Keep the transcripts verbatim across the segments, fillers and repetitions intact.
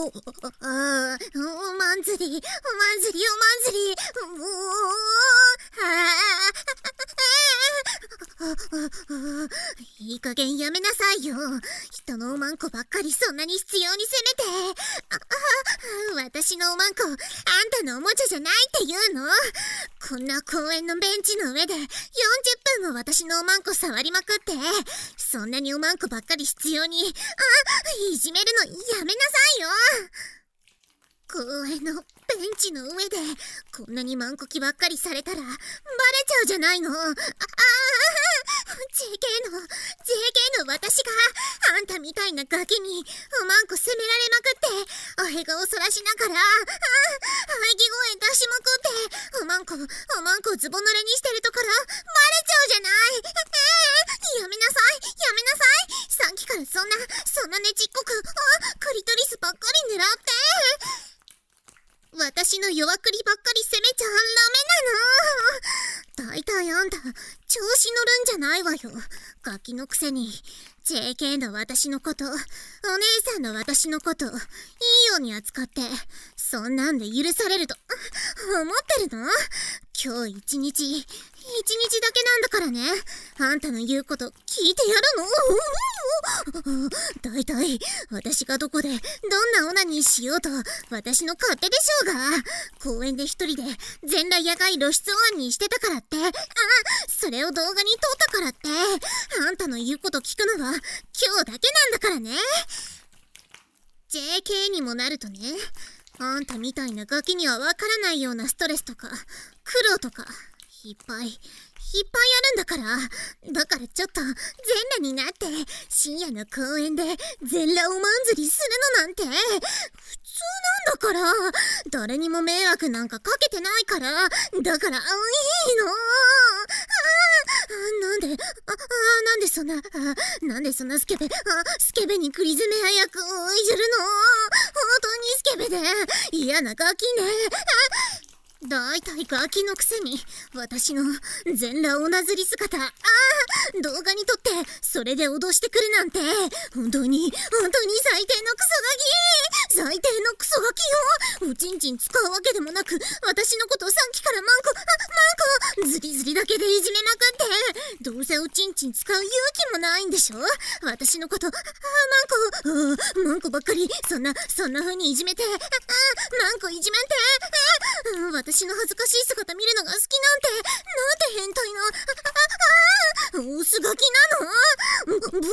ああ、おまんずり、おまんずり、おまんずり、もう、ああ、いい加減やめなさいよ。人のおまんこばっかりそんなに必要に責めて。ああ、私のおまんこ、あんたのおもちゃじゃないって言うの？こんな公園のベンチの上でよんじゅっぷんも私のおまんこ触りまくって、そんなにおまんこばっかり必要に、あ、いじめるのやめなさいよ。公園のベンチの上でこんなにマンコキばっかりされたらバレちゃうじゃないの。ああ、 ジェーケー の ジェーケー の私があんたみたいなガキにおまんこ責められまくって、おへ顔そらしながら、ああ、喘ぎ声出しまくって、おまんこおまんこズボ濡れにしてるところバレちゃうじゃない。やめなさい、やめなさい。さっきからそんなそんなねちっこく、あ、クリトリスばっかり狙って。私の弱クリばっかり責めちゃダメなの。だいたいあんた調子乗るんじゃないわよ。ガキのくせに ジェーケー の私のこと、お姉さんの私のこといいように扱って、そんなんで許されると思ってるの？今日一日一日だけなんだからね。あんたの言うこと聞いてやるの？だいたい私がどこでどんなオナニーしようと私の勝手でしょうが、公園で一人で全裸野外露出オナニーしてたからって、あ、それを動画に撮ったからって、あんたの言うこと聞くのは今日だけなんだからね。 ジェーケー にもなるとね、あんたみたいなガキにはわからないようなストレスとか苦労とかいっぱいいっぱいあるんだから。だからちょっと全裸になって深夜の公園で全裸おまんずりするのなんて普通なんだから。誰にも迷惑なんかかけてないから。だからいいの。あ、なんで、あ、あ、なんでそんな、あ、なんでそんなスケベ、あ、スケベに栗詰め早くいじるの？本当にスケベで嫌なガキね。あ、だいたいガキのくせに私の全裸おなずり姿、ああ、動画に撮ってそれで脅してくるなんて、本当に本当に最低のクソガキ、最低のクソガキよ。おちんちん使うわけでもなく私のことさっきからマンコ、あ、マンコズリズリだけでいじめまくって、どうせおちんちん使う勇気もないんでしょ。私のこと、あ、マンコ、あ、マンコばっかりそんなそんな風にいじめて、あ、マンコいじめて、あ、私の恥ずかしい姿見るのが好きなんて、なんて変態な、あ、あ、あ、オスガキなの？ブブイー、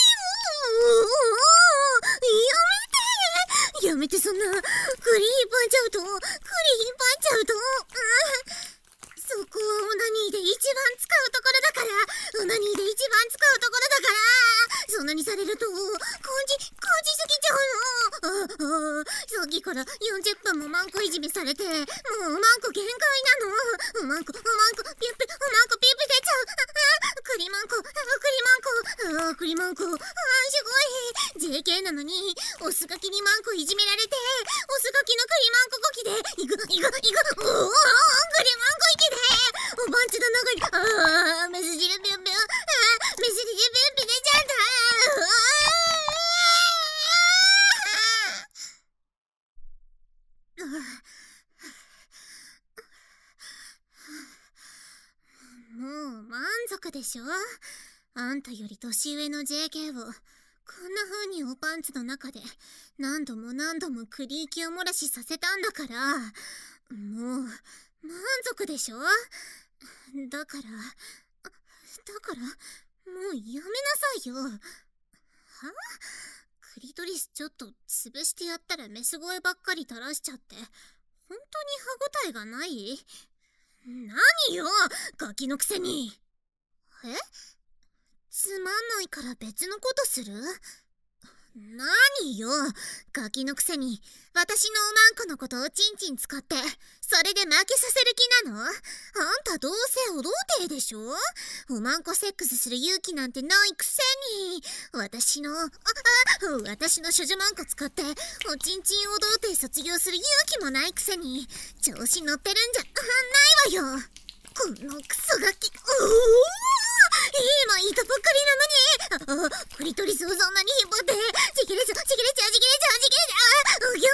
やめてやめて、そんなクリ引っ張っちゃうとクリ引っ張っちゃうと、あ、そこはオナニーで一番使うところだから、オナニーで一番使うところだから、そんなにされると感じ感じすぎちゃうの。ああ、さっきからよんじゅっぷんもマンコいじめされて、もうおまんこ限界なの。おまんこおまんこピュッピュ、おまんこピュッピュ出ちゃう。ああ、クリマンコ、あ、クリマンコ、あ、クリマンコ、あ、すごい ジェーケー なのにオスガキにマンコいじめられて、オスガキのクリマンコゴキでいくいくいく、おお、クリマンコ息でおばんちの中に、ああ、メス汁ピュッピュ、あ、メス汁ピュッピュ出ちゃった。もう満足でしょ。あんたより年上の ジェーケー をこんな風におパンツの中で何度も何度もクリーキを漏らしさせたんだから、もう満足でしょ。だからだからもうやめなさいよ。は？クリトリスちょっと潰してやったらメス声ばっかり垂らしちゃって本当に歯ごたえがない？何よ、ガキのくせに。え？つまんないから別のことする？何よ、ガキのくせに私のおまんこのことをちんちん使ってそれで負けさせる気なの？あんたどうせお童貞でしょ。おまんこセックスする勇気なんてないくせに私の、あ、あ、私の処女マンコ使っておちんちんお童貞卒業する勇気もないくせに調子乗ってるんじゃないわよ。このクソガキ、うおー、今言ったばっかりなのに、あ、クリトリスをそんなに引っ張ってちぎれちゃうちぎれちゃうちぎれちゃうちぎれちゃう、うぎょ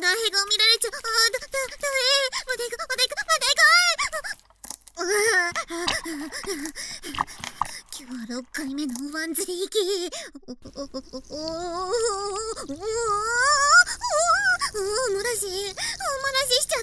なへが見られちゃう。あーだだだえーまだ行くまだ行くまだ行く。今日はろっかいめのおわんずり行き。おおおおおおおもらしおもらししちゃった。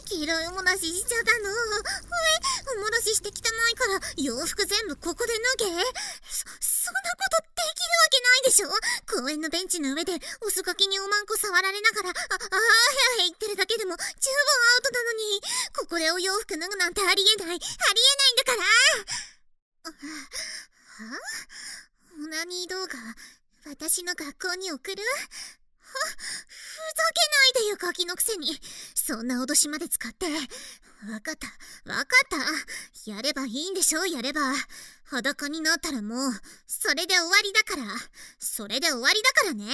黄色いおもらししちゃったの。おもらしして汚いから洋服全部ここで脱げ。そそんなことできるわけないでしょ。公園のベンチの上でおすかきにおまんこ触られながらああーへへ言ってるだけでも十分アウトなのに、ここでお洋服脱ぐなんてありえないありえないんだから。はオナニー動画私の学校に送る？はふざけないでよガキのくせに。そんな脅しまで使って。わかったわかった。やればいいんでしょ。やれば裸になったらもうそれで終わりだから。それで終わりだからね。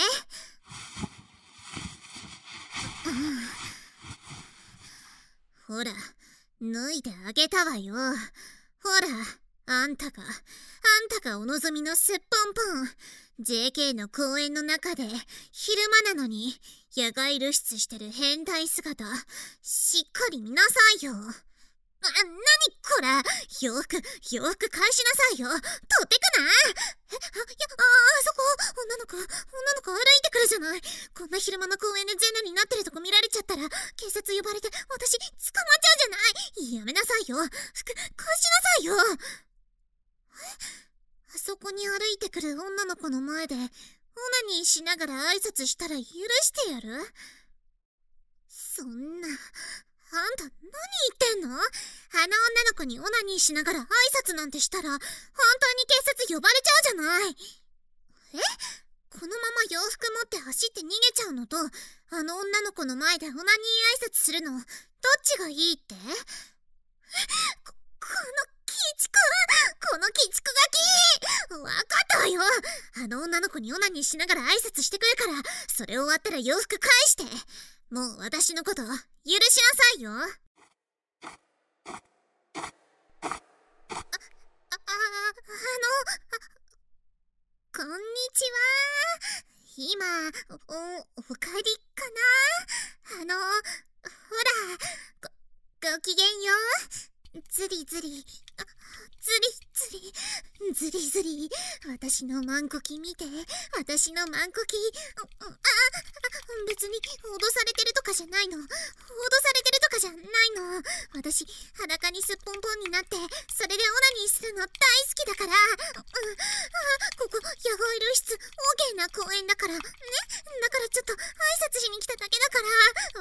うん、ほら脱いであげたわよ。ほらあんたが、あんたがお望みのすっぽんぽん。ジェーケー の公園の中で、昼間なのに、野外露出してる変態姿、しっかり見なさいよ。あ、なにこら、洋服、洋服返しなさいよ。取ってくな。え、あ、いや、あ、あそこ、女の子、女の子歩いてくるじゃない。こんな昼間の公園で全裸になってるとこ見られちゃったら、警察呼ばれて、私、捕まっちゃうじゃない。やめなさいよ。服、返しなさいよ。あそこに歩いてくる女の子の前でオナニーしながら挨拶したら許してやる？そんな、あんた何言ってんの？あの女の子にオナニーしながら挨拶なんてしたら本当に警察呼ばれちゃうじゃない。え？このまま洋服持って走って逃げちゃうのと、あの女の子の前でオナニー挨拶するの、どっちがいいって？こ、この鬼畜この鬼畜ガキわかったわよ。あの女の子にオナニーしながら挨拶してくるから、それ終わったら洋服返して。もう私のこと許しなさいよ。あ、あ、ああのこんにちは。今お、お帰りかな。あのほら ご, ごきげんよう。ずりずりあずりずりずりずり私のマンコキ見て。私のマンコキああ別に脅されてるとかじゃないの。脅されてるとかじゃないの。私裸にすっぽんぽんになってそれでオナニーするの大好きだから。あここ野外露出 OK な公園だからね。だからちょっと挨拶しに来ただけだから。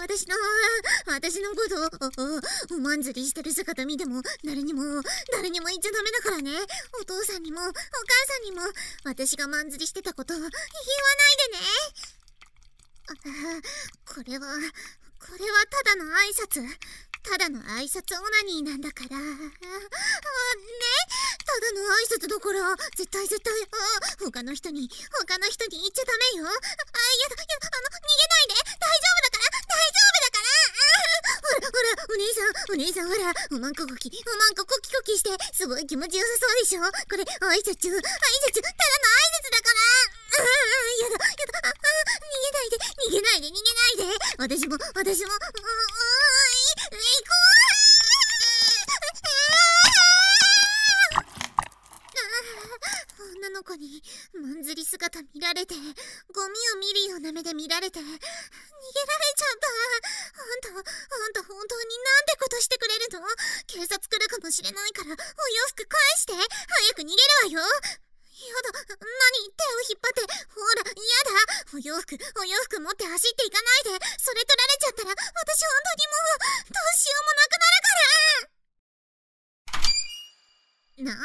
私の私のことをおまんずりしてる姿見ても誰にも誰にも言っちゃダメだからね。お父さんにもお母さんにも私がまんずりしてたこと言わないでね。あこれはこれはただの挨拶ただの挨拶オナニーなんだから。あねただの挨拶だから絶対絶対あ他の人に他の人に言っちゃダメよ。あやだやだあの逃げないで大丈夫だから大丈夫だから。ほらほらお姉さんお姉さんほらおまんこコキおまんこコキコキしてすごい気持ちよさそうでしょ。これ挨拶挨拶ただの挨拶だから。あやだやだああ逃げないで逃げないで逃げないで。私も私もうーい行こう。女の子にまんずり姿見られてゴミを見るような目で見られて逃げられちゃった。あんたあんた本当になんてことしてくれるの。警察来るかもしれないからお洋服返して早く逃げるわよ。やだ何手を引っ張ってほらやだお洋服お洋服持って走っていかないで。それ取られちゃったら私本当にもうどうしようもなくなるから。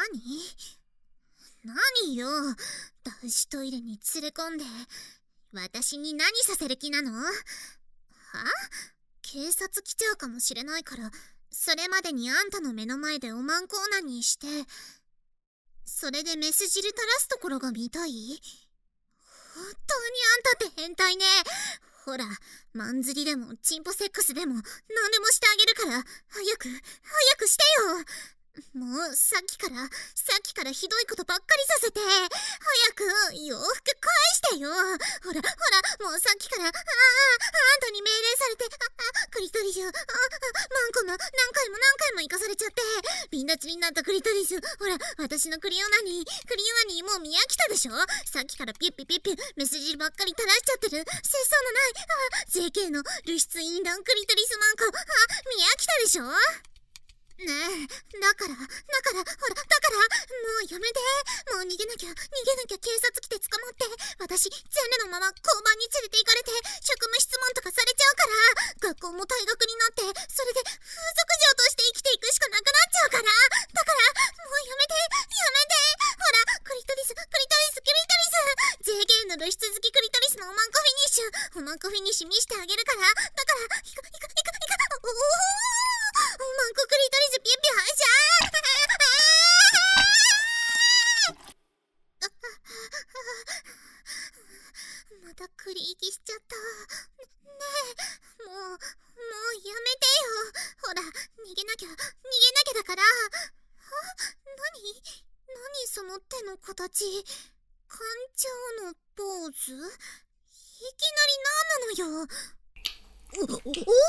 何何よ男子トイレに連れ込んで私に何させる気なの？は？警察来ちゃうかもしれないからそれまでにあんたの目の前でおまんこオナニーしてそれでメス汁垂らすところが見たい？本当にあんたって変態ね。ほらマンズリでもチンポセックスでも何でもしてあげるから早く早くしてよ。 もうさっきからさっきからひどいことばっかりさせて、早く洋服返してよ。ほらほら、もうさっきからあああんたに命令されて、ああクリトリス、ああマンコの何回も何回も行かされちゃって、ビン立ちになったクリトリス、ほら私のクリオナニークリオナニーもう見飽きたでしょ。さっきからピュッピュピュッピュメス汁ばっかり垂らしちゃってる。節操のないあ ジェーケー の露出淫乱クリトリスマンコ、あ見飽きたでしょ。ねえ、だからだからほらだからもうやめて。もう逃げなきゃ逃げなきゃ警察来て捕まって、私全裸のまま交番に連れて行かれて職務質問とかされちゃうから、学校も退学になって、それで風俗嬢として生きていくしかなくなっちゃうから、だからもうやめてやめて。ほらクリトリスクリトリスクリトリス ジェーケー の露出好きクリトリスのおまんこフィニッシュおまんこフィニッシュ見してあげるから、だからいくいくいくいくおおおまんこクリトリスピュッピュ反射また繰り息しちゃった。ねえ、もうもうやめてよ。ほら逃げなきゃ逃げなきゃだから。あ、なになにその手の形、艦長のポーズ、いきなりなんなのよ。おおおお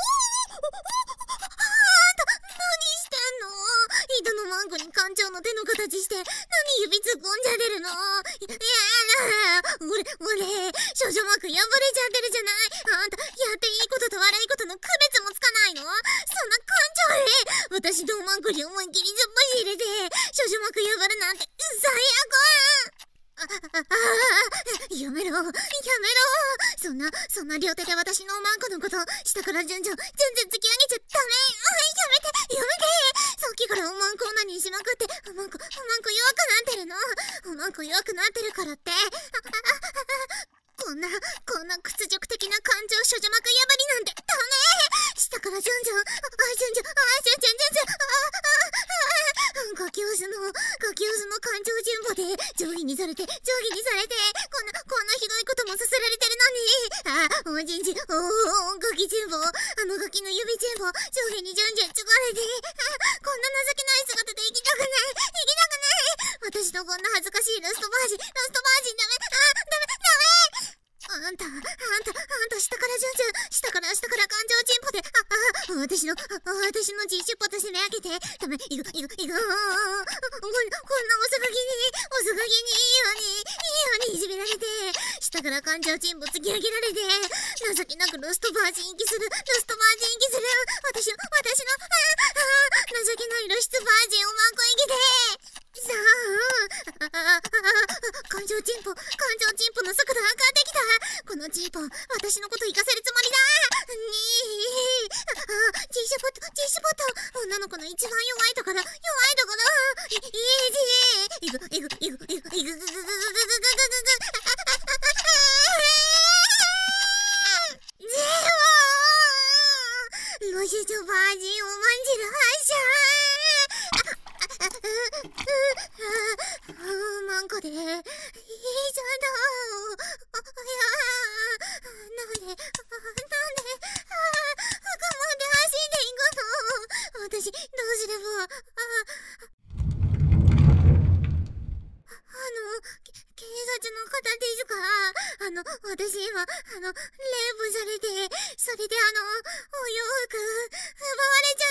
してんの。井戸のマンゴに艦長の手の形して、何指突っ込んじゃってるの。いやだ、俺俺少女膜破れちゃってるじゃない。あんたやっていいことと悪いことの区別もつかないの。そんな艦長で私のマンゴに思いっきりずっぱし入れて少女膜破るなんて最悪。あああやめろやめろ。そんなそんな両手で私のおまんこのこと下から順々順々突き上げちゃダメ。やめてやめて。さっきからおまんこオナニーしまくって、おまんこおまんこ弱くなってるの。おまんこ弱くなってるからって、あああこんなこんな屈辱的な感情少女膜破りなんてダメ。下から順々あ順々あ順々順々ああガキオスのガキオスの感情順歩で定規にされて定規にされて、こんなこんなひどいこともさせられてるのに、あおじんじおおガキ順歩、あのガキの指順歩定規に順々つがれて、あこんな情けない姿で生きたくない生きたくない。私のこんな恥ずかしいラストバージンラストバージンダメあダメダメ。あんた、あんた、あんた下から順々、下から下から感情チンポで、あ、あ、私の、あ、私の自主ポと攻め上げて、ダメ、いく、いく、いく、こんなおすがきに、おすがきにいいように、いいようにいじめられて、下から感情チンポ突き上げられて、情けなくロストバージン息する、ロストバージン息する、私の、私の、あ、あ、情けない露出バージンをまんこ生きて、さあ、ああ、ああ、感情チンポ、感情チンポの速度上がってきた。このチンポ、私のこと生かせるつもりだ。にー、ああ、G シュポット、G シュポット、女の子の一番弱いところ、弱いところ、いいじー、いく、いく、いく、いく、いく、いく、いく、いく、いく、いく、いく、露出バージンをまんじる反射。マンコでいいじゃんだ。いやなんでなんで服まで走んでいくの。私どうすれば。あの警察の方ですか。あの私今あのレイプされて、それであのお洋服奪われちゃ